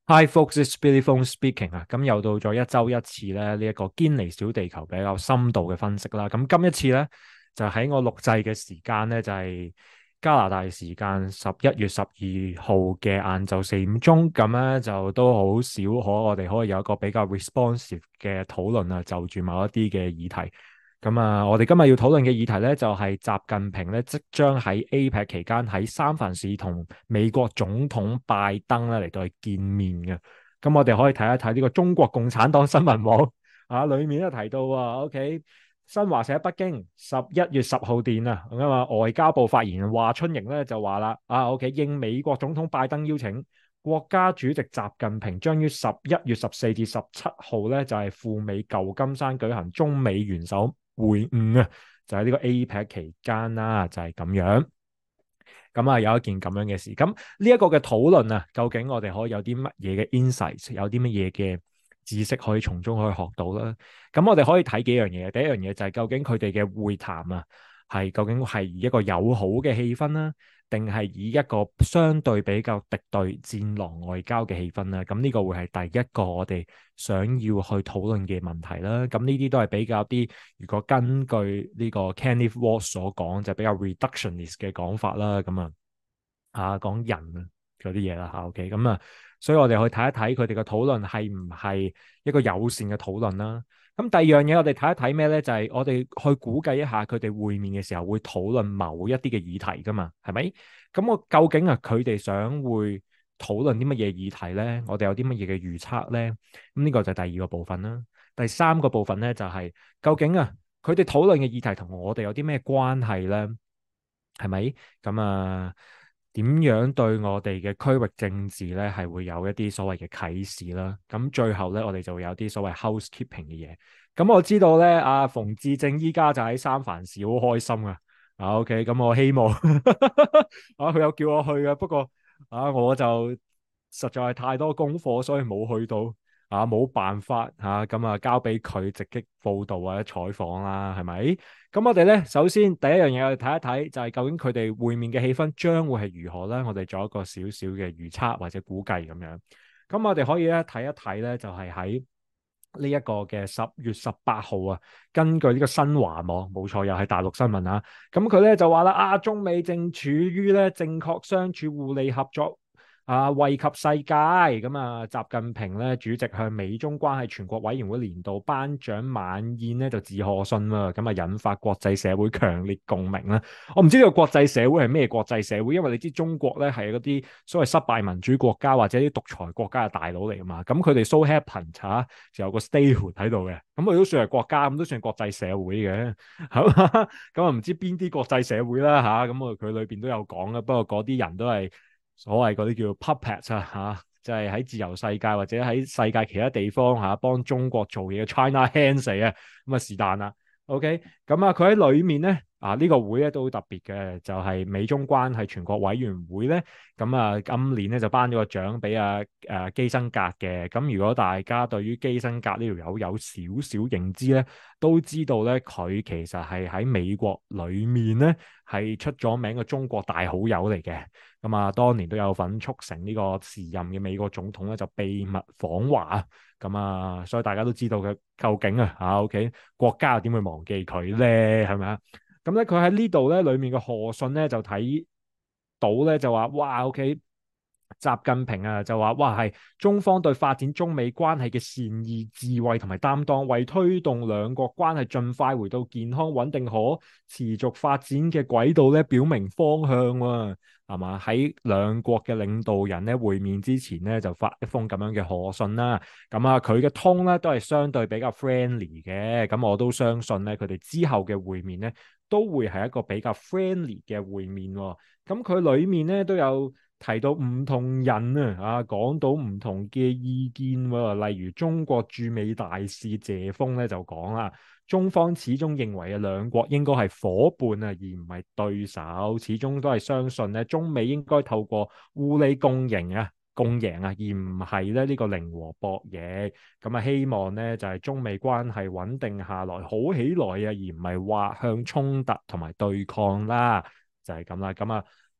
Hi folks, it's Billy Phone speaking 啊，咁又到咗一周一次咧呢一個堅尼小地球比較深度嘅分析啦。咁今一次咧就喺我錄製嘅時間咧就係加拿大時間11月12號嘅晏晝4點鐘，咁咧就都好少我哋可以有一個比較 responsive 嘅討論啊，就住某一啲嘅議題。咁啊，我哋今日要討論嘅議題咧，就係習近平咧即將喺 APEC 期間喺三藩市同美國總統拜登咧嚟到去見面嘅。咁我哋可以睇一睇呢個中國共產黨新聞網啊，裡面都提到啊，OK，新華社北京11月10號電啊，咁啊外交部發言人華春瑩咧就話啦，啊 OK，應美國總統拜登邀請，國家主席習近平將於11月14至17號咧就係赴美舊金山舉行中美元首會晤啊，就喺呢個 APEC 期間啦，就係咁樣。咁啊，有一件咁樣嘅事。咁呢一個嘅討論啊，究竟我哋可以有啲乜嘢嘅 insight，有啲乜嘢嘅知識可以從中可以學到啦？咁我哋可以睇幾樣嘢。第一樣嘢就係究竟佢哋嘅會談啊，係究竟係以一個友好嘅氣氛啦，定係以一個相對比較敵對戰狼外交嘅氣氛啦？咁呢個會係第一個我哋想要去討論嘅問題啦。咁呢啲都係比較啲，如果根據呢個 Kenneth Walsh 所講，就比較 reductionist 嘅講法啦。咁講人嗰啲嘢啦嚇，OK，咁啊，所以我哋去睇一睇佢哋嘅討論係唔係一個友善嘅討論啦。咁第二樣嘢我哋睇一睇咩咧？就係我哋去估計一下佢哋會面嘅時候會討論某一啲嘅議題噶嘛，係咪？咁我究竟佢哋想會討論啲乜嘢議題咧？我哋有啲乜嘢嘅預測咧？咁呢個就係第二個部分啦。第三個部分咧就係究竟佢哋討論嘅議題同我哋有啲咩關係咧？係咪？咁點樣對我哋嘅區域政治咧係會有一啲所謂嘅啟示啦？咁最後咧，我哋就會有啲所謂 housekeeping 嘅嘢。咁我知道咧，馮智政依家就喺三藩市，好開心啊！OK，咁我希望佢有叫我去嘅，不過我就實在係太多功課，所以冇去到。冇辦法咁交俾佢直擊報導或者採訪啦，係咪？咁我哋咧，首先第一樣嘢我哋睇一睇，就係究竟佢哋會面嘅氣氛將會係如何咧？我哋做一個少少嘅預測或者估計咁樣。咁我哋可以咧睇一睇咧，就係喺呢一個嘅10月18號啊，根據呢個新華網，冇錯，又係大陸新聞啊。咁佢咧就話啦，中美正處於咧正確相處、互利合作。惠及世界咁習近平咧主席向美中關係全國委員會年度頒獎晚宴咧就致賀信啦，咁引發國際社會強烈共鳴啦。我唔知呢個國際社會係咩國際社會，因為你知中國咧係嗰啲所謂失敗民主國家或者啲獨裁國家嘅大佬嚟噶嘛，咁佢哋 so happen 就有個 statehood 喺度嘅，咁佢都算係國家，咁都算係國際社會嘅，咁唔知邊啲國際社會啦咁佢裏邊都有講啦，不過嗰啲人都係。所謂嗰啲叫 puppet 就係喺自由世界或者喺世界其他地方幫中國做嘢嘅 China hands 嚟嘅，咁是但啦。OK，咁佢喺裏面咧呢個會咧都好特別嘅，就係美中關係全國委員會咧，咁今年咧就頒咗個獎俾基辛格嘅。咁如果大家對於基辛格呢條友有少少認知咧，都知道咧佢其實係喺美國裏面咧係出咗名嘅中國大好友嚟嘅。當年都有份促成呢個時任嘅美國總統咧就秘密訪華所以大家都知道佢究竟OK 國家又點會忘記佢咧？係咪啊？咁咧佢喺呢度咧裏面嘅賀信咧就睇到咧就話哇 OK。習近平就話哇係中方對發展中美關係嘅善意、智慧同埋擔當，為推動兩國關係盡快回到健康、穩定、可持續發展嘅軌道咧，表明方向喎，係嘛？喺兩國嘅領導人咧會面之前咧，就發一封咁樣嘅賀信啦。佢嘅通咧都係相對比較 friendly 嘅，咁我都相信咧佢哋之後嘅會面咧都會係一個比較 friendly 嘅會面喎。咁佢裡面咧都有提到唔同人講到唔同嘅意見喎，例如中國駐美大使謝鋒咧就講啦，中方始終認為兩國應該係夥伴而唔係對手，始終都係相信咧中美應該透過互利共贏共贏而唔係咧呢個零和博弈。希望咧就係中美關係穩定下來、好起來而唔係滑向衝突同埋對抗啦，就係咁啦。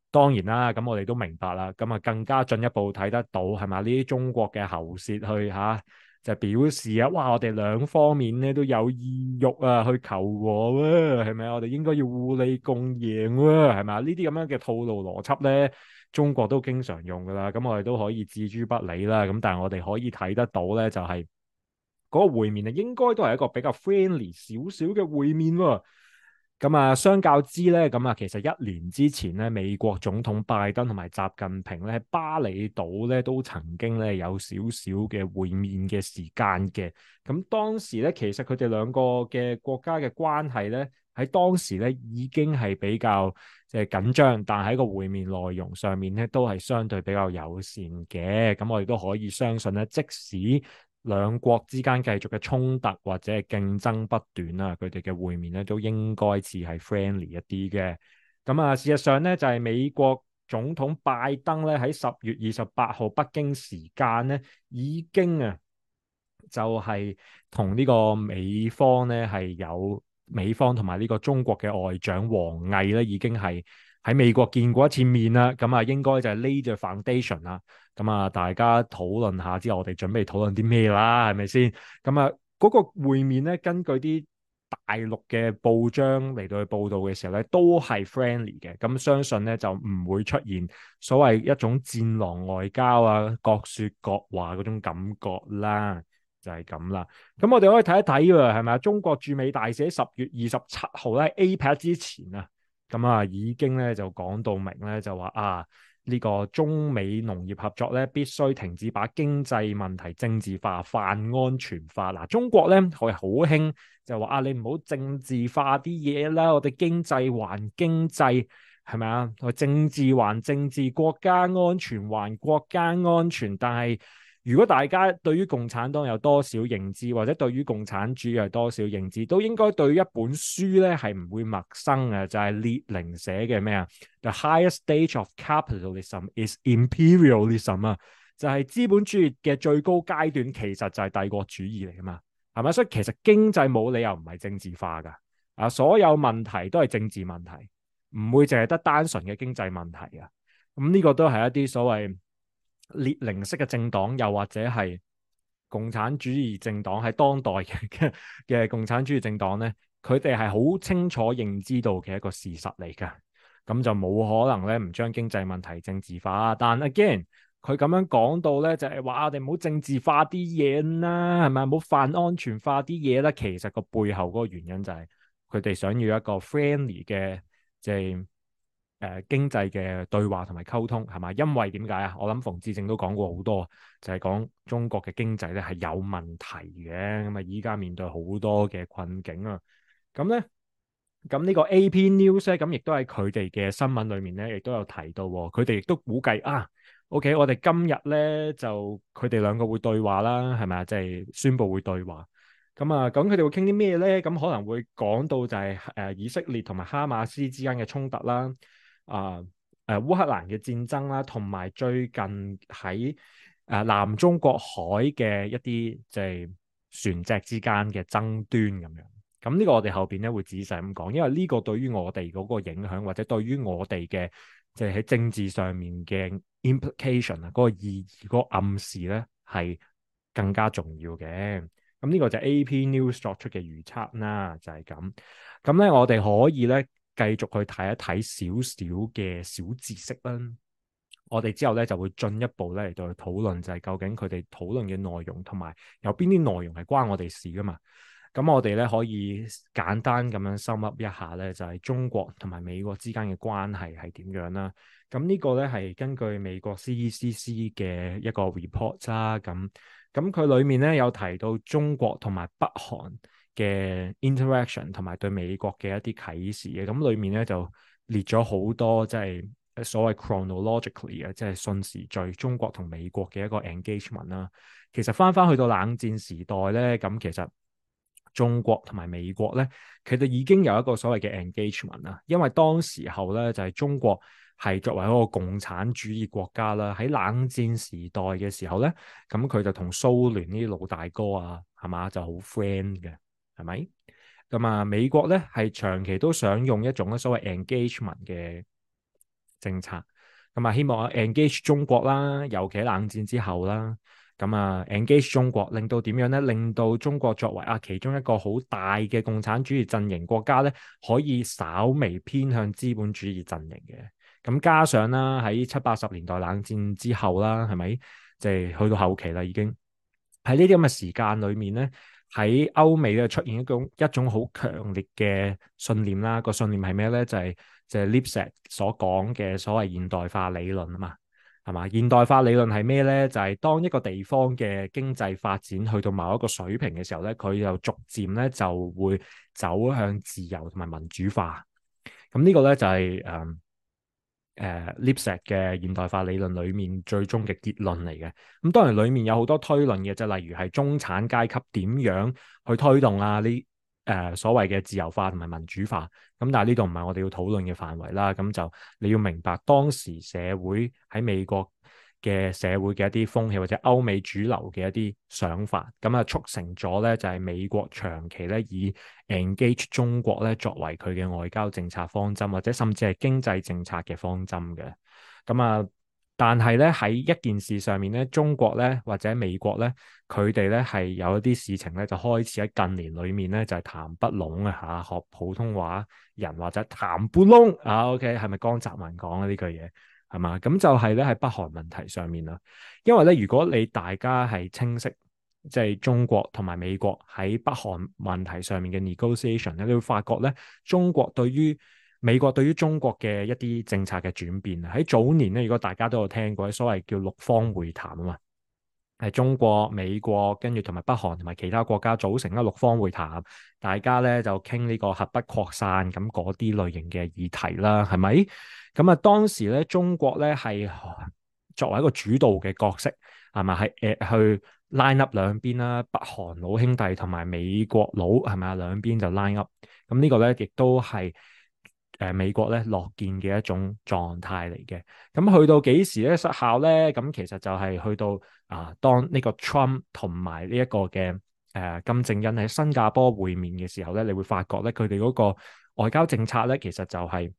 當然啦，咁我哋都明白啦，咁啊更加進一步睇得到係咪呢啲中國嘅喉舌去就表示啊，哇！我哋兩方面咧都有意欲去求和喎，係咪啊？我哋應該要互利共贏喎，係咪啊？呢啲咁樣嘅套路邏輯咧，中國都經常用噶啦，咁我哋都可以置諸不理啦。咁但係我哋可以睇得到咧，就係嗰個會面啊，應該都係一個比較 friendly 少少嘅會面喎。咁啊，相較之咧，咁啊，其實一年之前咧，美國總統拜登同埋習近平咧喺巴厘島咧都曾經咧有少少嘅會面嘅時間嘅。咁當時咧，其實佢哋兩個嘅國家嘅關係咧喺當時咧已經係比較即係緊張，但喺個會面內容上面咧都係相對比較友善嘅。咁我哋都可以相信咧，即使兩國之間繼續嘅衝突或者係競爭不斷啦，佢哋嘅會面咧都應該似係 friendly 一啲嘅。咁啊，事實上咧就係美國總統拜登咧喺10月28號北京時間咧已經就係同呢個美方咧係有美方同埋呢個中國嘅外長王毅咧已經係喺美國見過一次面啦。咁啊，應該就係 lay the foundation 啦。咁啊，大家討論下之後，我哋準備討論啲咩啦？係咪先？咁啊，嗰個會面咧，根據啲大陸嘅報章嚟到去報道嘅時候咧，都係 friendly 嘅。咁相信咧就唔會出現所謂一種戰狼外交各説各話嗰種感覺啦。就係咁啦。咁我哋可以睇一睇喎，係咪啊？中國駐美大使喺10月27號咧 APEC 之前咁已經咧就講到明咧，就話呢個中美農業合作咧必須停止把經濟問題政治化、泛安全化。嗱，中國咧係好興就話你唔好政治化啲嘢啦，我哋經濟還經濟，係咪啊？我政治還政治，國家安全還國家安全，但係如果大家對於共產黨有多少認知，或者對於共產主義有多少認知，都應該對於一本書咧係唔會陌生嘅，就係列寧寫嘅咩？The highest stage of capitalism is imperialism 就係資本主義嘅最高階段，其實就係帝國主義嚟噶嘛，係咪？所以其實經濟冇理由唔係政治化噶，所有問題都係政治問題，唔會淨係得單純嘅經濟問題啊。咁呢個都係一啲所謂列寧式嘅政黨，又或者係共產主義政黨喺當代嘅共產主義政黨咧，佢哋係好清楚認知到嘅一個事實嚟㗎。咁就冇可能咧唔將經濟問題政治化。但 again 佢咁樣講到咧，就係話我哋唔好政治化啲嘢啦，係咪？唔好泛安全化啲嘢啦。其實個背後嗰個原因就係佢哋想要一個 friendly 嘅即係經濟嘅對話同埋溝通，係嘛？因為點解啊？我諗馮智政都講過好多，就係講中國嘅經濟咧係有問題嘅。咁依家面對好多嘅困境啊。咁咧，咁呢個 AP News 咧，咁亦都喺佢哋嘅新聞裏面咧，亦都有提到，佢哋亦都估計OK，我哋今日咧就佢哋兩個會對話啦，係咪啊？即係宣布會對話。咁佢哋會傾啲咩咧？咁可能會講到就係以色列同埋哈馬斯之間嘅衝突啦。烏克蘭嘅戰爭啦，同埋最近喺南中國海嘅一啲即係船隻之間嘅爭端咁樣。咁呢個我哋後邊咧會仔細咁講，因為呢個對於我哋嗰個影響，或者對於我哋嘅即係喺政治上面嘅 implication 嗰個意義、嗰個暗示咧係更加重要嘅。咁呢個就係 AP News 作出嘅預測啦，就係咁。咁咧我哋可以咧繼續去睇一睇少少嘅小知識啦。我哋之後咧就會進一步咧嚟到去討論，就係究竟佢哋討論嘅內容同埋有邊啲內容係關我哋事噶嘛。咁我哋咧可以簡單咁樣sum up一下咧，就係中國同埋美國之間嘅關係係點樣啦。咁呢個咧係根據美國 CECC 嘅一個 report 啦。咁佢裡面咧有提到中國同埋北韓嘅 interaction 同埋對美國嘅一啲啟示嘅。咁裡面咧就列咗好多即係所謂 chronologically 嘅，即係順時序中國同美國嘅一個 engagement 啦。其實翻去到冷戰時代咧，咁其實中國同埋美國咧，佢哋已經有一個所謂嘅 engagement 啦。因為當時候咧就係中國係作為一個共產主義國家啦，喺冷戰時代嘅時候咧，咁佢就同蘇聯呢啲老大哥係嘛就好 friend 嘅，係咪？咁美國咧係長期都想用一種所謂 engagement 嘅政策。咁啊，希望 engage 中國啦，尤其喺冷戰之後啦。咁啊，engage 中國，令到點樣咧？令到中國作為其中一個好大嘅共產主義陣營國家咧，可以稍微偏向資本主義陣營嘅。咁加上啦，喺70、80年代冷戰之後啦，係咪？即係去到後期啦，已經喺呢啲咁嘅時間裏面咧，喺歐美咧出現一種好強烈嘅信念啦。個信念係咩咧？就係 Lipset 所講嘅所謂現代化理論啊嘛。係嘛？現代化理論係咩咧？就係當一個地方嘅經濟發展去到某一個水平嘅時候咧，佢就逐漸咧就會走向自由同埋民主化。咁呢個咧就係Lipset 嘅現代化理論裏面最終嘅結論嚟嘅。咁當然裏面有好多推論嘅，就例如係中產階級點樣去推動所謂嘅自由化同埋民主化。咁但係呢度唔係我哋要討論嘅範圍啦。咁就你要明白當時社會喺美國嘅社會嘅一啲風氣，或者歐美主流嘅一啲想法，咁啊促成咗咧就係美國長期咧以 engage 中國咧作為佢嘅外交政策方針，或者甚至係經濟政策嘅方針嘅。咁啊，但係咧喺一件事上面咧，中國咧或者美國咧，佢哋咧係有一啲事情咧就開始喺近年裏面咧就係談不攏啊嚇，學普通話人或者談不攏啊。OK，係咪江澤民講啊呢句嘢？係嘛？咁就係咧喺北韓問題上面啦。因為咧，如果你大家係清晰，即係中國同埋美國喺北韓問題上面嘅 negotiation 咧，你會發覺咧，美國對於中國嘅一啲政策嘅轉變啊，喺早年咧，如果大家都有聽過所謂叫六方會談啊嘛，係中國、美國跟住同埋北韓同埋其他國家組成一六方會談，大家咧就傾呢個核不擴散咁嗰啲類型嘅議題啦，係咪？咁啊，當時咧中國咧係作為一個主導嘅角色，係咪係去 line up 兩邊啦，北韓老兄弟同埋美國佬係咪啊？兩邊就 line up，咁呢個咧亦都係美國咧樂見嘅一種狀態嚟嘅。咁去到幾時咧失效咧？咁其實就係去到當呢個 Trump 同埋呢一個嘅金正恩喺新加坡會面嘅時候咧，你會發覺咧佢哋嗰個外交政策咧，其實就係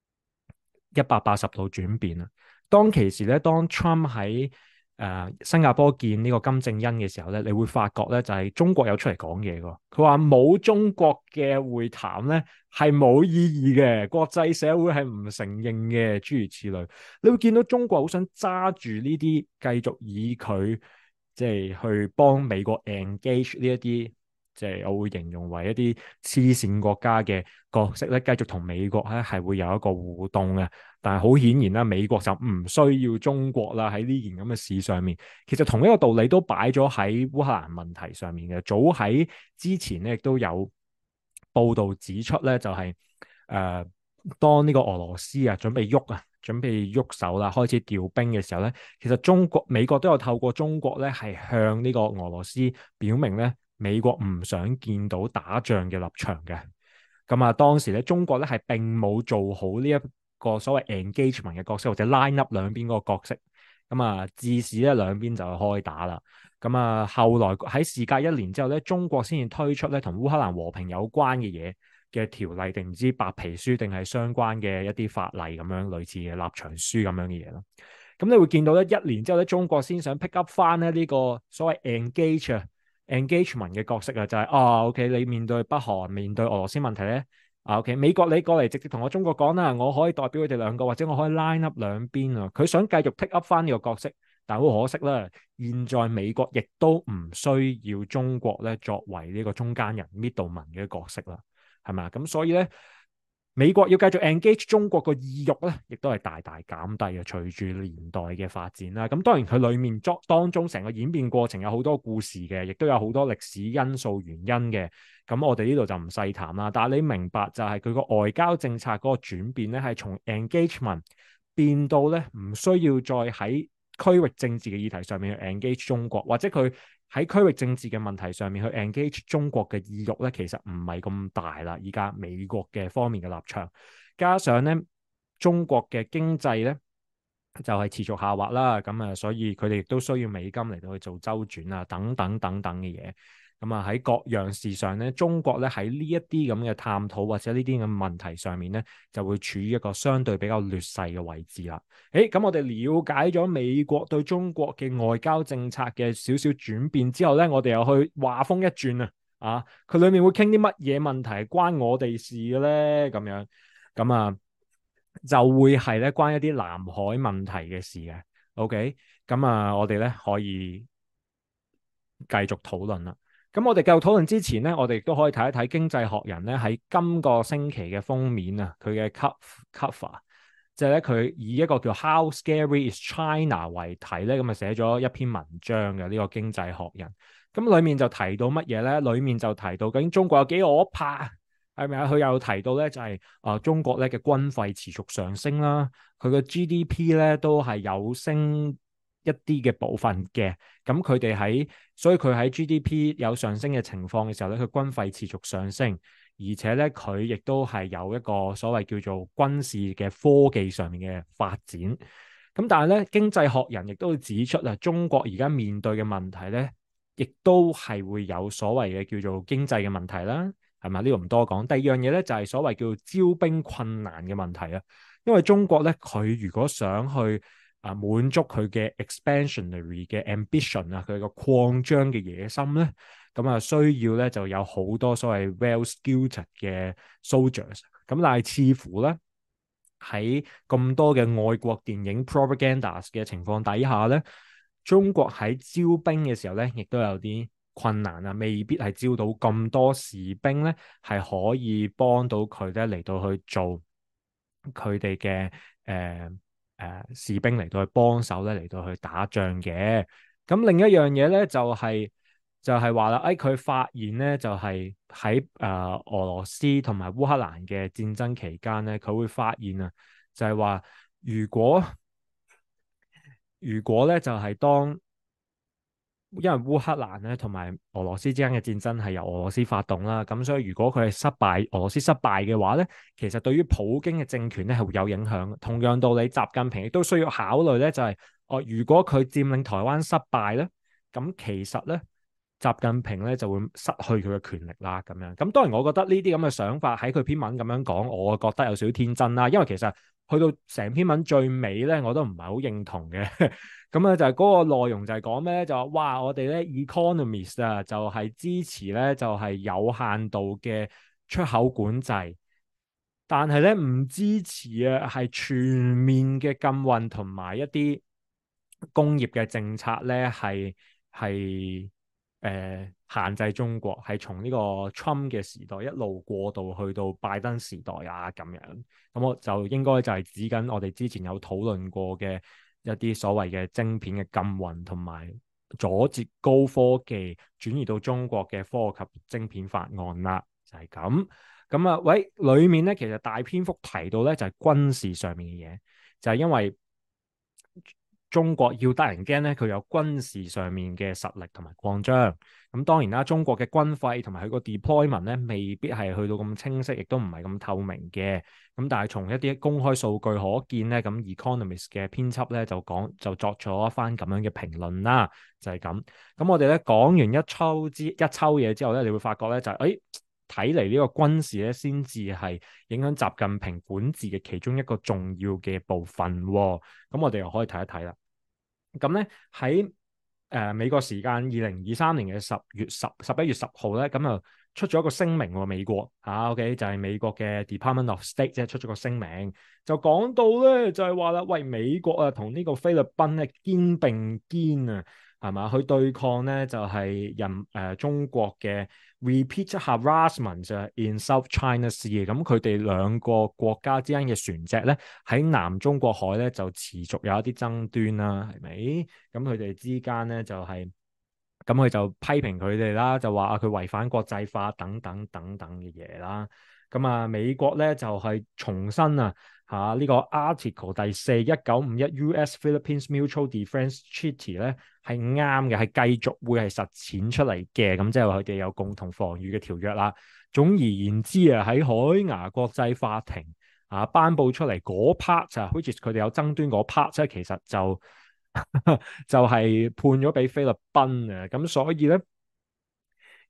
180度轉變啦。當其時咧，當 Trump 喺新加坡見呢個金正恩嘅時候咧，你會發覺咧就係中國有出嚟講嘢㗎。佢話冇中國嘅會談咧係冇意義嘅，國際社會係唔承認嘅，諸如此類。你會見到中國好想揸住呢啲，繼續以佢即係去幫美國 engage 呢一啲，即係我會形容為一啲黐線國家嘅角色咧，繼續同美國咧係會有一個互動嘅。但係好顯然啦，美國就唔需要中國啦喺呢件咁嘅事上面。其實同一個道理都擺咗喺烏克蘭問題上面嘅。早喺之前咧，亦都有報道指出咧，就係當呢個俄羅斯準備喐手啦，開始調兵嘅時候咧，其實美國都有透過中國咧係向呢個俄羅斯表明咧，美國唔想見到打仗嘅立場嘅。咁當時咧中國咧係並冇做好呢一個所謂 engagement 嘅角色，或者 line up 兩邊嗰個角色。致使咧兩邊就開打啦。後來喺事隔1年之後咧，中國先至推出咧同烏克蘭和平有關嘅嘢嘅條例，定唔知白皮書定係相關嘅一啲法例咁樣，類似嘅立場書咁樣嘅嘢咯。咁你會見到咧1年之後咧，中國先想 pick up 翻咧呢個所謂 engagement 嘅角色啊，就係OK， 你面對北韓、面對俄羅斯問題咧，OK， 美國你過嚟直接同我中國講啦，我可以代表佢哋兩個，或者我可以 line up 兩邊啊。佢想繼續 pick up 翻呢個角色，但係好可惜啦，現在美國亦都唔需要中國咧作為呢個中間人 middleman 嘅角色啦，係咪？咁所以咧，美國要繼續 engage 中國個意欲咧，亦都係大大減低嘅。隨住年代嘅發展啦，咁當然佢裡面當中成個演變過程有好多故事嘅，亦都有好多歷史因素原因嘅。咁我哋呢度就唔細談啦。但係你明白就係佢個外交政策嗰個轉變咧，係從 engagement 變到咧唔需要再喺區域政治嘅議題上面去 engage 中國，或者佢喺區域政治嘅問題上面去 engage 中國嘅意欲咧，其實唔係咁大啦。而家美國嘅方面嘅立場，加上咧中國嘅經濟咧就係持續下滑啦，所以佢哋亦都需要美金嚟到去做周轉啊，等等等等嘅嘢。 咁啊喺各樣事上咧，中國咧喺呢一啲咁嘅探討或者呢啲咁嘅問題上面咧，就會處於一個相對比較劣勢嘅位置啦。咁我哋了解咗美國對中國嘅外交政策嘅少少轉變之後咧，我哋又去話風一轉佢裏面會傾啲乜嘢問題關我哋事嘅咧？咁樣咁啊，就會係咧關一啲南海問題嘅事嘅。OK，咁啊，我哋咧可以繼續討論啦。咁我哋繼續討論之前咧，我哋亦都可以睇一睇《經濟學人》咧喺今個星期嘅封面啊，佢嘅 cover，就係咧佢以一個叫 How Scary is China 為題咧，咁啊寫咗一篇文章嘅呢個《經濟學人》。咁裏面就提到乜嘢咧？裏面就提到究竟中國有幾可怕，係咪啊？佢又提到咧就係中國咧嘅軍費持續上升啦，佢嘅 GDP 咧都係有升一啲嘅部分嘅。咁佢哋所以佢喺 GDP 有上升嘅情況嘅時候咧，佢軍費持續上升，而且咧佢亦都係有一個所謂叫做軍事嘅科技上面嘅發展。咁但係咧，經濟學人亦都會指出啊，中國而家面對嘅問題咧，亦都係會有所謂嘅叫做經濟嘅問題啦，係咪？呢個唔多講。第二樣嘢咧就係所謂叫招兵困難嘅問題啊。因為中國咧，佢如果想去滿足佢嘅 expansionary 嘅 ambition 佢個擴張嘅野心咧，咁需要咧就有好多所謂 well-skilled 嘅 soldiers。咁但係似乎咧喺咁多嘅外國電影 propagandas 嘅情況底下咧，中國喺招兵嘅時候咧，亦都有啲困難啊，未必係招到咁多士兵咧，係可以幫到佢咧嚟到去做佢哋嘅士兵嚟到去幫手咧嚟到去打仗嘅。咁另一樣嘢咧就係話啦，佢發現咧就係喺俄羅斯同埋烏克蘭嘅戰爭期間咧，佢會發現啊，就係話如果咧就係當因為烏克蘭咧同埋俄羅斯之間嘅戰爭係由俄羅斯發動啦，咁所以如果佢係失敗，俄羅斯失敗嘅話咧，其實對於普京嘅政權咧係會有影響。同樣道理，習近平亦都需要考慮咧，就係如果佢佔領台灣失敗咧，咁其實咧習近平咧就會失去佢嘅權力啦。咁樣，咁當然我覺得呢啲咁嘅想法喺佢篇文咁樣講，我覺得有少少天真啦。因為其實去到成篇文最尾咧，我都唔係好認同嘅。咁就係嗰個內容就係講咩咧？就話哇，我哋咧 economist 啊，就係支持咧，就係有限度嘅出口管制，但係咧唔支持啊，係全面嘅禁運同埋一啲工業嘅政策咧，係限制中國，係從呢個 Trump 嘅時代一路過渡去到拜登時代咁樣。咁我就應該就係指緊我哋之前有討論過嘅一啲所謂嘅晶片嘅禁運同埋阻截高科技轉移到中國嘅科學及晶片法案啦，就係咁。咁裏面咧其實大篇幅提到咧就係軍事上面嘅嘢，就係因為中國要得人驚咧，佢有軍事上面嘅實力同埋擴張。咁當然啦，中國嘅軍費同埋佢個 deployment 咧，未必係去到咁清晰，亦都唔係咁透明嘅。咁但係從一啲公開數據可見咧，咁 Economist 嘅編輯咧就作咗一番咁樣嘅評論啦，就係咁。咁我哋咧講完一抽嘢之後咧，你會發覺咧就係睇嚟呢個軍事咧先至係影響習近平管治嘅其中一個重要嘅部分喎。咁我哋又可以睇一睇啦。咁咧喺美國時間2023年嘅11月10號咧，咁就出咗一個聲明喎。美國OK 就係美國嘅 Department of State 即係出咗個聲明，就講到咧就係話啦，喂，美國同呢個菲律賓咧肩並肩係嘛？去對抗咧就係中國嘅 repeat harassment in South China Sea。咁佢哋兩個國家之間嘅船隻咧喺南中國海咧就持續有一啲爭端啦，係咪？咁佢哋之間咧就係咁，佢就批評佢哋啦，就話佢違反國際法等等等等嘅嘢啦。咁美國咧就係重申呢個 Article 第4 1951 US Philippines Mutual Defence Treaty 咧係啱嘅，係繼續會係實踐出嚟嘅。咁即係話佢哋有共同防禦嘅條約啦。總而言之喺海牙國際法庭頒布出嚟嗰 part 就 which is 佢哋有爭端嗰 part 即係其實就係判咗俾菲律賓咁所以咧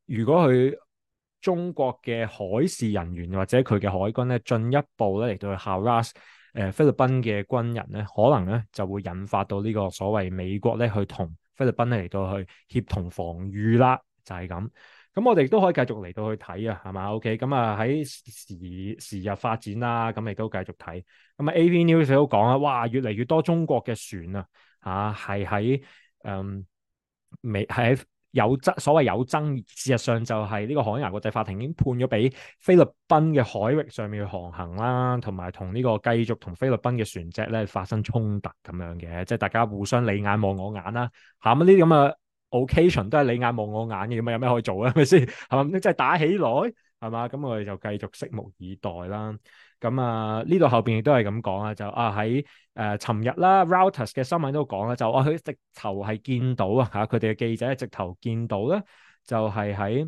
如果佢中國嘅海事人員或者佢嘅海軍咧進一步咧嚟到去 harass 菲律賓嘅軍人咧，可能咧就會引發到呢個所謂美國咧去同菲律賓咧嚟到去協同防禦啦，就係咁。咁我哋都可以繼續嚟到去睇啊，係嘛？OK，咁啊喺時日發展啦，咁亦都繼續睇。咁啊 AP News 都講啦，哇，越嚟越多中國嘅船啊，係喺美係喺所謂有爭議，事實上就係呢個海牙國際法庭已經判咗俾菲律賓嘅海域上面去航行啦，同埋同呢個繼續同菲律賓嘅船隻咧發生衝突咁樣嘅，即係大家互相你眼望我眼啦，嚇咁呢啲咁嘅 occasion 都係你眼望我眼嘅，咁有咩可以做啊？係咪先？係咪即係打起來係嘛？咁我哋就繼續拭目以待啦。咁啊呢度後邊亦都係咁講啊，就喺尋日啦，Reuters 嘅新聞都講啦，就佢直頭係見到啊嚇，佢哋嘅記者直頭見到咧，就係喺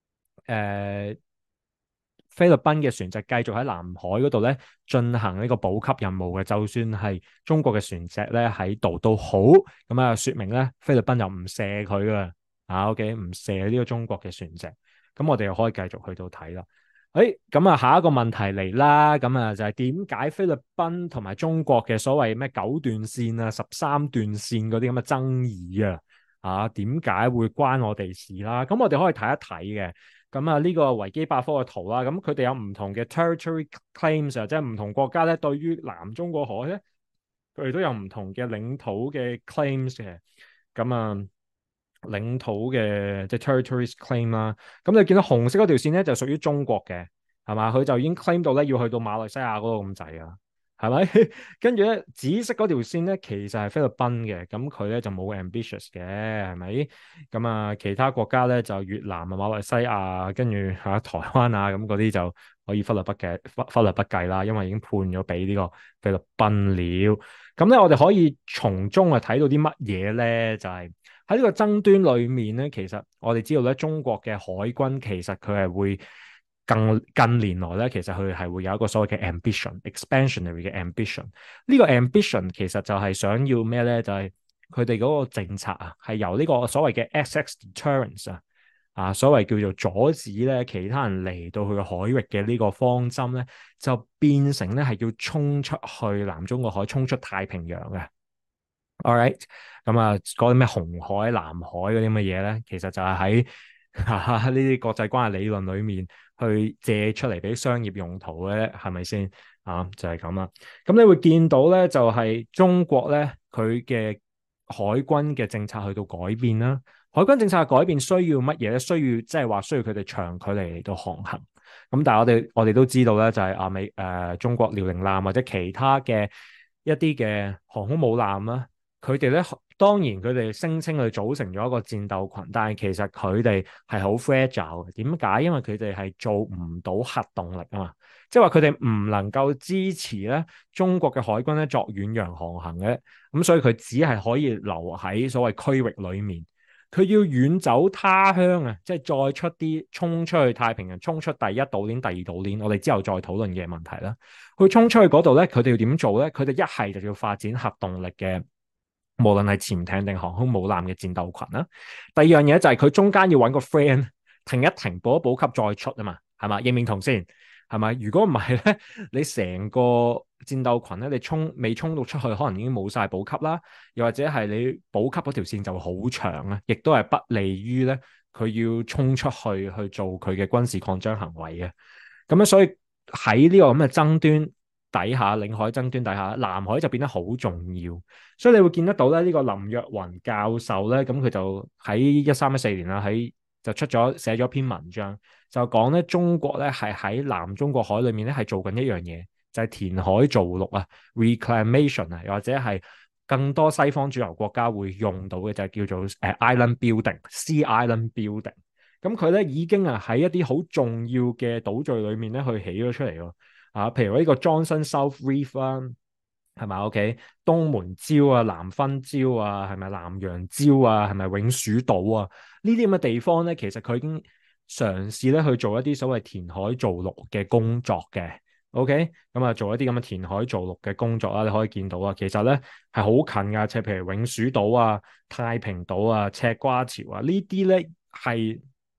菲律賓嘅船隻繼續喺南海嗰度咧進行呢個補給任務嘅，就算係中國嘅船隻咧喺度都好，咁啊説明咧菲律賓又唔射佢噶OK 唔射呢個中國嘅船隻，咁我哋又可以繼續去到睇啦。咁啊下一個問題嚟啦，咁啊就係點解菲律賓同埋中國嘅所謂咩9段線啊、13段線嗰啲咁嘅爭議點解會關我哋事啦？咁我哋可以睇一睇嘅。咁啊呢個維基百科嘅圖啦，咁佢哋有唔同嘅 territory claims 即係唔同國家咧對於南中國海咧，佢哋都有唔同嘅領土嘅 claims 嘅。咁啊領土嘅即係 territories claim 啦。咁你見到紅色嗰條線咧就屬於中國嘅，係嘛？佢就已經 claim 到咧要去到馬來西亞嗰度咁滯啊。係咪？跟住咧，紫色嗰條線咧，其實係菲律賓嘅，咁佢咧就冇 ambitious 嘅，係咪？咁啊，其他國家咧就越南啊、馬來西亞，跟住台灣啊，咁嗰啲就可以忽略不計啦，因為已經判咗俾呢個菲律賓了。咁咧，我哋可以從中啊睇到啲乜嘢咧？就係喺呢個爭端裏面咧，其實我哋知道咧，中國嘅海軍其實佢係會。近年來咧，其實佢係會有一個所謂嘅 ambition，expansionary 嘅 ambition。呢個 ambition 其實就係想要咩咧？就係佢哋嗰個政策係由呢個所謂嘅 XX deterrence 所謂叫做阻止咧其他人嚟到佢嘅海域嘅呢個方針咧，就變成咧係要衝出去南中國海，衝出太平洋嘅。All right，咁嗰啲咩紅海、藍海嗰啲乜嘢咧，其實就係喺呢啲國際關係理論裏面去借出嚟俾商業用途嘅，係咪先就係咁啦。咁你會見到咧，就係中國咧佢嘅海軍嘅政策去到改變啦。海軍政策嘅改變需要乜嘢咧？需要即係話需要佢哋長距離嚟到航行。咁但係我哋都知道咧，就係中國遼寧艦或者其他嘅一啲嘅航空母艦啦。佢哋咧，當然佢哋聲稱佢組成咗一個戰鬥群，但係其實佢哋係好 fragile 嘅。點解？因為佢哋係做唔到核動力啊嘛，即係話佢哋唔能夠支持咧中國嘅海軍咧作遠洋航行嘅，咁所以佢只係可以留喺所謂區域裡面。佢要遠走他鄉啊，即係再出啲衝出去太平洋，衝出第一島鏈、第二島鏈，我哋之後再討論嘅問題啦。佢衝出去嗰度咧，佢哋要點做咧？佢哋一係就要發展核動力嘅。無論係潛艇定航空母艦嘅戰鬥群啦，第二樣嘢就係佢中間要揾個 friend 停一停，補一補給再出啊嘛，係嘛？認唔認同先？係咪？如果唔係咧，你成個戰鬥群咧，你未衝到出去，可能已經冇晒補給啦，又或者係你補給嗰條線就會好長啊，亦都係不利於咧佢要衝出去做佢嘅軍事擴張行為嘅。咁樣所以喺呢個咁嘅爭端底下，領海爭端底下，南海就變得好重要，所以你會見得到咧，呢個林若雲教授咧，咁佢就喺13、14年啦，就寫咗篇文章，就講咧中國咧係喺南中國海裏面咧係做緊一樣嘢，就係填海造陸reclamation 又或者係更多西方主流國家會用到嘅就係叫做island building，sea island building。咁佢咧已經喺一啲好重要嘅島嶼裏面咧去起咗出嚟喎。譬如呢個 Johnson South Reef 啦，係咪 OK？東門礁南分礁係咪南洋礁係咪永暑島呢啲咁嘅地方咧，其實佢已經嘗試咧去做一啲所謂填海造陸嘅工作嘅。OK，咁做一啲咁嘅填海造陸嘅工作啦，你可以見到其實咧係好近㗎，即係譬如永暑島太平島赤瓜潮呢啲咧係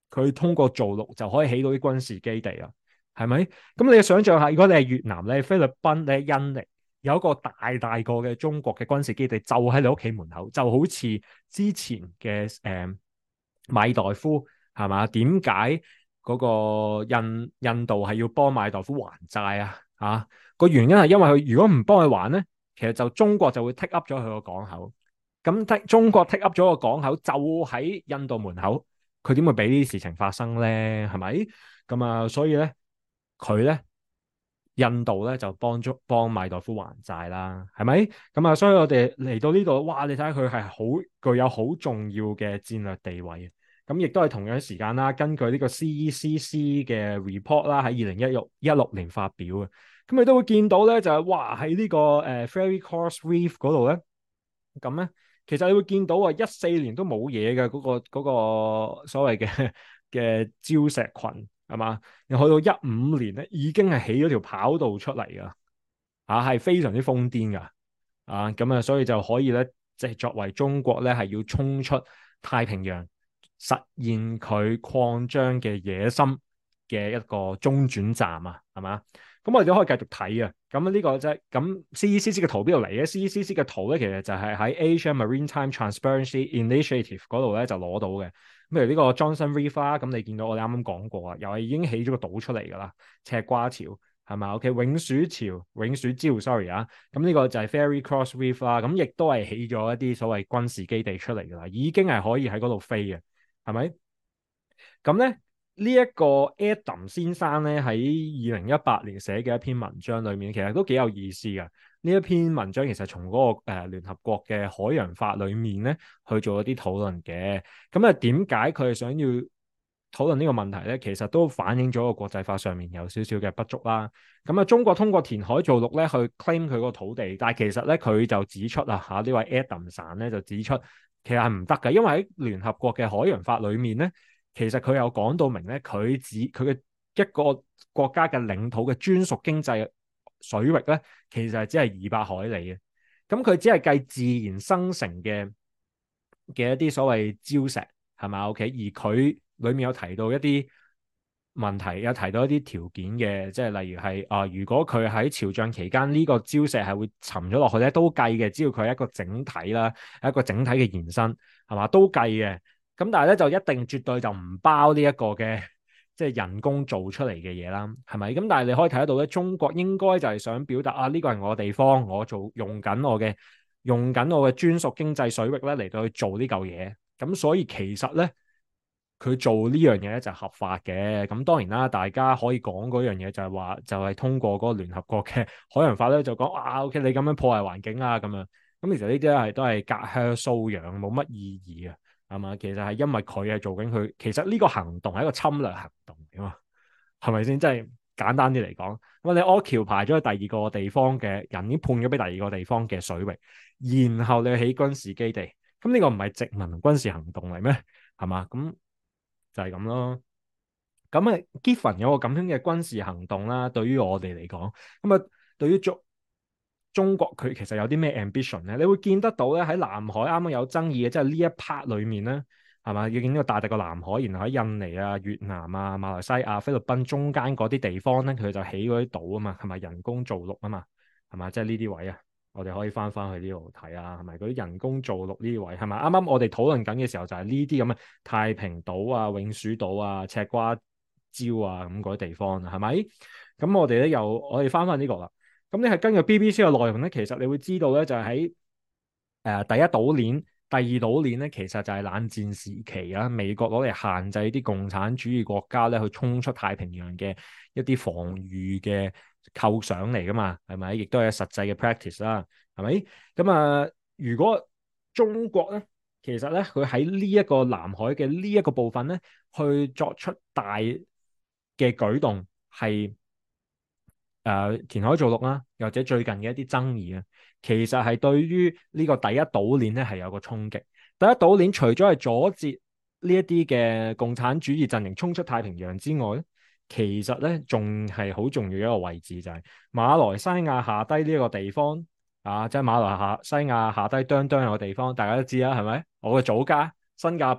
佢通過造陸就可以起到啲軍事基地啦，係咪？咁你想象下，如果你係越南、你係菲律賓、你係印尼，有一個大大個嘅中國嘅軍事基地，就喺你屋企門口，就好似之前嘅馬爾代夫係嘛？點解嗰個印度係要幫馬爾代夫還債啊？嚇個原因係因為佢如果唔幫佢還咧，其實就中國就會 take up 咗佢個港口。咁中國 take up 咗個港口就喺印度門口，佢點會俾呢啲事情發生咧？係咪？咁啊，所以咧佢咧印度咧就幫馬爾代夫還債啦，係咪？咁啊，所以我哋嚟到呢度，哇！你睇下佢係好具有好重要嘅戰略地位。咁亦都係同樣時間啦，根據呢個 CECC 嘅 report 啦，喺2016年發表嘅。咁你都會見到咧，就係哇喺呢個Ferry Cross Reef 嗰度咧，咁咧其實你會見到啊14年都冇嘢嘅嗰個所謂嘅礁石群係嘛？你去到15年咧，已經係起咗條跑道出嚟㗎，係非常之瘋癲㗎，咁啊，所以就可以咧，即係作為中國咧係要衝出太平洋，實現佢擴張嘅野心嘅一個中轉站啊，係嘛？咁我哋都可以繼續睇啊。咁呢個即係咁 CECC 嘅圖邊度嚟嘅？CECC 嘅圖咧，其實就係喺 Asia Maritime Transparency Initiative 嗰度咧就攞到嘅。譬如呢個 Johnson Reef 啦，咁你見到我哋啱啱講過啊，又係已經起咗個島出嚟噶啦，赤瓜橋係咪？OK，永暑礁，sorry 啊，咁呢個就係 Ferry Cross Reef 啦，咁亦都係起咗一啲所謂軍事基地出嚟噶啦，已經係可以喺嗰度飛嘅，係咪？咁咧呢一個 Adam 先生咧喺2018年寫嘅一篇文章裏面，其實都幾有意思噶。呢一篇文章其實從嗰個聯合國嘅海洋法裏面咧去做一啲討論嘅。咁啊，點解佢係想要討論呢個問題咧？其實都反映咗個國際法上面有少少嘅不足啦。咁啊，中國通過填海造陸咧去 claim 佢個土地，但係其實咧佢就指出啊，呢位 Adam 生咧就指出，其實係唔得嘅，因為喺聯合國嘅海洋法裏面咧。其實佢有講到明咧，佢嘅一個國家嘅領土嘅專屬經濟水域咧，其實係只係200海里嘅。咁佢只係計自然生成嘅一啲所謂礁石係咪 OK？而佢裡面有提到一啲問題，有提到一啲條件嘅，即係例如係如果佢喺潮漲期間呢個礁石係會沉咗落去咧，都計嘅。只要佢係一個整體啦，一個整體嘅延伸係嘛，都計嘅。咁但係咧就一定絕對就唔包呢一個嘅即係人工做出嚟嘅嘢啦，係咪？咁但係你可以睇得到咧，中國應該就係想表達呢個係我嘅地方，我用緊我嘅專屬經濟水域咧嚟到去做呢嚿嘢。咁所以其實咧佢做呢樣嘢咧就合法嘅。咁當然啦，大家可以講嗰樣嘢就係話就係通過嗰個聯合國嘅海洋法咧就講OK 你咁樣破壞環境啊咁樣。咁其實呢啲都係隔靴搔癢，冇乜意義啊。係嘛？其實係因為佢係做緊佢，其實呢個行動係一個侵略行動嚟嘛，係咪先？即係簡單啲嚟講，咁你柯橋排咗去第二個地方嘅人，已經判咗俾第二個地方嘅水域，然後你起軍事基地，咁呢個唔係殖民軍事行動嚟咩？係嘛？咁就係咁咯。咁啊，given有個咁樣嘅軍事行動啦，對於我哋嚟講，咁啊，對於中國佢其實有啲咩 ambition 咧？你會見得到咧，喺南海啱啱有爭議嘅，即係呢一 part 裏面咧，係嘛？要見到大個南海，然後喺印尼啊、越南啊、馬來西亞、菲律賓中間嗰啲地方咧，佢就起嗰啲島啊嘛，係咪人工造陸啊嘛？係嘛？即係呢啲位啊，我哋可以翻去呢度睇啊，係咪？嗰啲人工造陸呢啲位係咪？啱啱我哋討論緊嘅時候就係呢啲咁嘅太平島啊、永暑島啊、赤瓜礁啊咁嗰啲地方啊，係咪？咁我哋咧我哋翻呢個啦。咁你係根據 BBC 嘅內容咧，其實你會知道咧，就係喺第一島鏈、第二島鏈咧，其實就係冷戰時期啊，美國攞嚟限制啲共產主義國家咧去衝出太平洋嘅一啲防禦嘅構想嚟噶嘛，係咪？亦都係實際嘅 practice 啦，係咪？咁啊，如果中國咧，其實咧佢喺呢一個南海嘅呢一個部分咧，去作出大嘅舉動係。填海造陸啦，或者最近嘅一啲爭議啊，其實係對於呢個第一島鏈咧係有個衝擊。第一島鏈除咗係阻截呢一啲嘅共產主義陣營衝出太平洋之外咧，其實咧仲係好重要一個位置，就係馬來西亞下低呢一個地方即係馬來西亞下低哚哚有個地方，大家都知啦，係咪？我嘅祖家新加坡，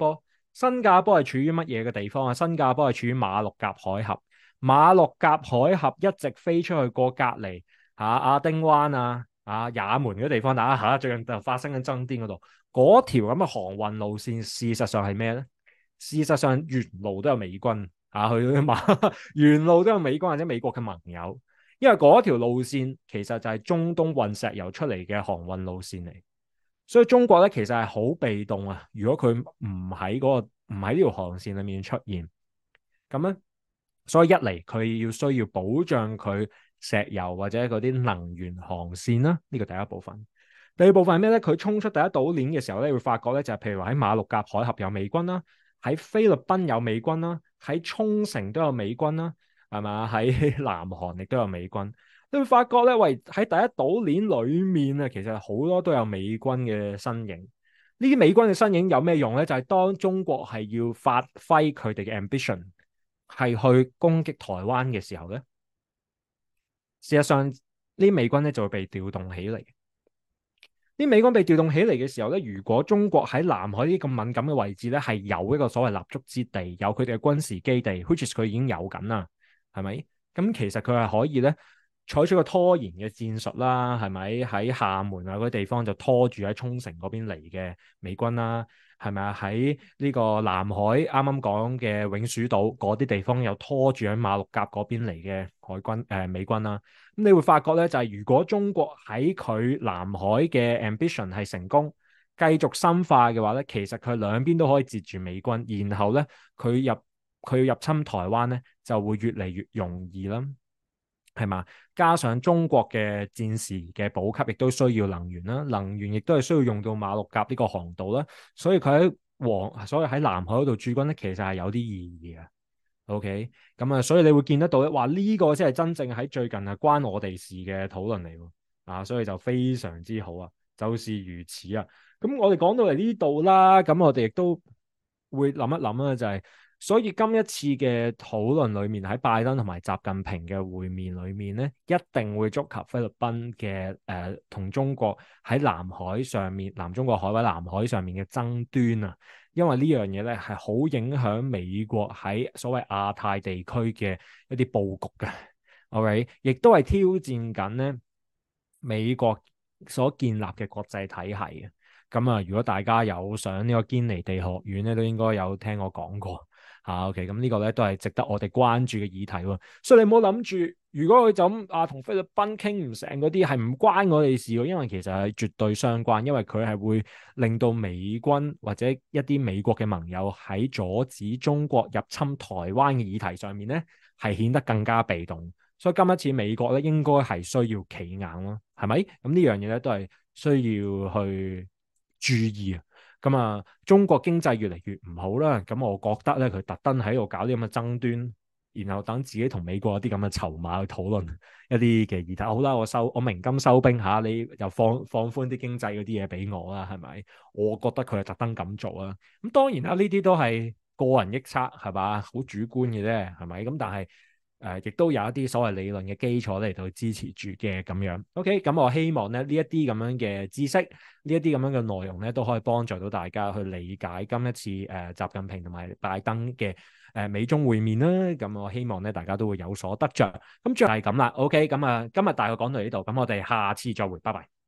新加坡係處於乜嘢嘅地方啊？新加坡係處於馬六甲海峽。馬六甲海峽一直飛出去過隔離亞丁灣也門嗰啲地方，大家最近就發生緊爭端嗰度，嗰條咁嘅航運路線，事實上係咩咧？事實上沿路都有美軍沿路都有美軍或者美國嘅盟友，因為嗰條路線其實就係中東運石油出嚟嘅航運路線嚟。所以中國咧其實係好被動啊！如果佢唔喺呢條航線裏面出現，咁咧，所以一嚟佢需要保障佢石油或者嗰啲能源航線啦，呢個第一部分。第二部分係咩咧？佢衝出第一島鏈嘅時候咧，會發覺咧就係譬如話喺馬六甲海峽有美軍啦，喺菲律賓有美軍啦，喺沖繩都有美軍啦，係嘛？喺南韓亦都有美軍。你會發覺咧，喂，喺第一島鏈裏面啊，其實好多都有美軍嘅身影。呢啲美軍嘅身影有咩用咧？就係當中國係要發揮佢哋嘅 ambition，係去攻擊台灣嘅時候咧，事實上呢啲美軍咧就會被調動起嚟。啲美軍被調動起嚟嘅時候咧，如果中國喺南海呢啲咁敏感嘅位置咧，係有一個所謂立足之地，有佢哋嘅軍事基地，which is 佢已經有緊啦，係咪？咁其實佢係可以咧採取個拖延嘅戰術啦，係咪？喺廈門啊嗰啲地方就拖住喺沖繩嗰邊嚟嘅美軍啦，係咪啊？喺呢個南海啱啱講嘅永暑島嗰啲地方又拖住喺馬六甲嗰邊嚟嘅海軍美軍啦。咁你會發覺咧，就係如果中國喺佢南海嘅 ambition 係成功，繼續深化嘅話咧，其實佢兩邊都可以截住美軍，然後咧佢要入侵台灣咧，就會越嚟越容易啦，係嘛？加上中國嘅戰時嘅補給亦都需要能源啦，能源亦都係需要用到馬六甲呢個航道啦，所以佢所以喺南海嗰度駐軍咧，其實係有啲意義嘅。OK，咁所以你會見得到咧，話呢個先係真正喺最近係關我哋事嘅討論嚟喎，所以就非常之好啊，就是如此啊。咁我哋講到嚟呢度啦，咁我哋亦都會諗一諗啊，就係所以今一次嘅討論裏面，喺拜登同埋習近平嘅會面裏面咧，一定會觸及菲律賓嘅同中國喺南海上面、南中國海或者南海上面嘅爭端啊。因為呢樣嘢咧係好影響美國喺所謂亞太地區嘅一啲佈局嘅，OK，亦都係挑戰緊咧美國所建立嘅國際體系嘅。咁如果大家有上呢個堅尼地學院咧，都應該有聽我講過嚇。OK，咁呢個咧都係值得我哋關注嘅議題喎。所以你唔好諗住，如果佢就咁同菲律賓傾唔成嗰啲係唔關我哋事喎，因為其實係絕對相關，因為佢係會令到美軍或者一啲美國嘅盟友喺阻止中國入侵台灣嘅議題上面咧，係顯得更加被動。所以今一次美國咧應該係需要企硬咯，係咪？咁呢樣嘢咧都係需要去注意啊。咁中國經濟越嚟越唔好啦，咁我覺得咧佢特登喺度搞啲咁嘅爭端，然後等自己同美國有啲咁嘅籌碼去討論一啲嘅議題。好啦，我鳴金收兵嚇，你又放寬啲經濟嗰啲嘢俾我啦，係咪？我覺得佢係特登咁做啊。咁當然啦，呢啲都係個人臆測，係嘛？好主觀嘅啫，係咪？咁但係亦都有一啲所謂理論嘅基礎嚟到支持住嘅咁樣。OK，咁我希望咧呢一啲咁樣嘅知識，呢一啲咁樣嘅內容咧，都可以幫助到大家去理解今一次習近平同埋拜登嘅美中會面啦。咁我希望咧大家都會有所得着。咁最後係咁啦。OK，咁今日大概講到呢度，咁我哋下次再會，拜拜。